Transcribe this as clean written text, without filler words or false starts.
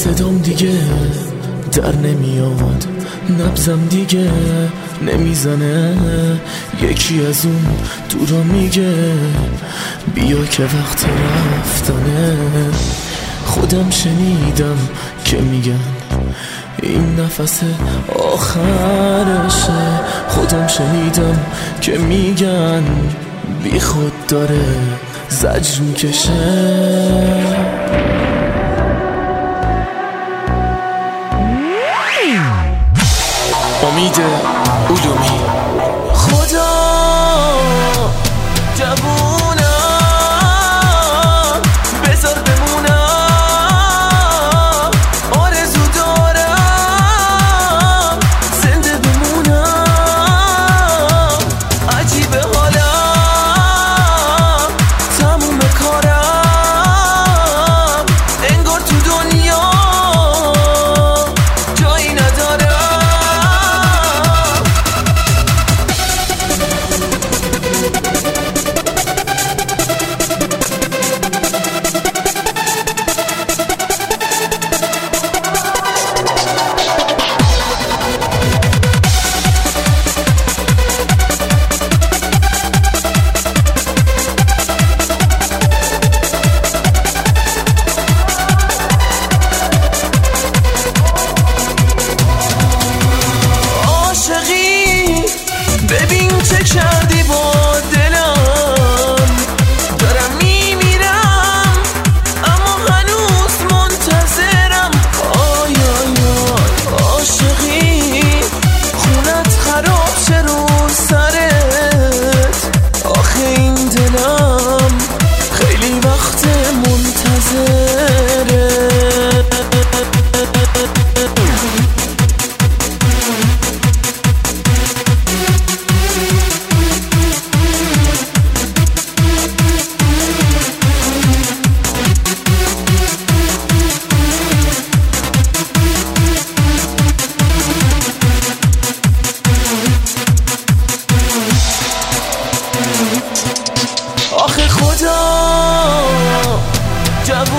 صدام دیگه در نمیاد، نبضم دیگه نمیزنه، یکی از اون دورا میگه بیا که وقت رفتنه. خودم شنیدم که میگن این نفس آخرشه، خودم شنیدم که میگن بی خود داره زجر میکشه. امید علومی. خدا جوونم بذار بمونم، آرزو دارم زنده بمونم، عجیبه حالم تموم کارم، انگار تو دنیا جایی نداره. ببین چه کردی با دلم، دارم میمیرم اما هنوز منتظرم. آی آی آی عاشقی خونت خراب شه رو سرت، آخه این دلم خیلی وقت منتظره. آخه خدا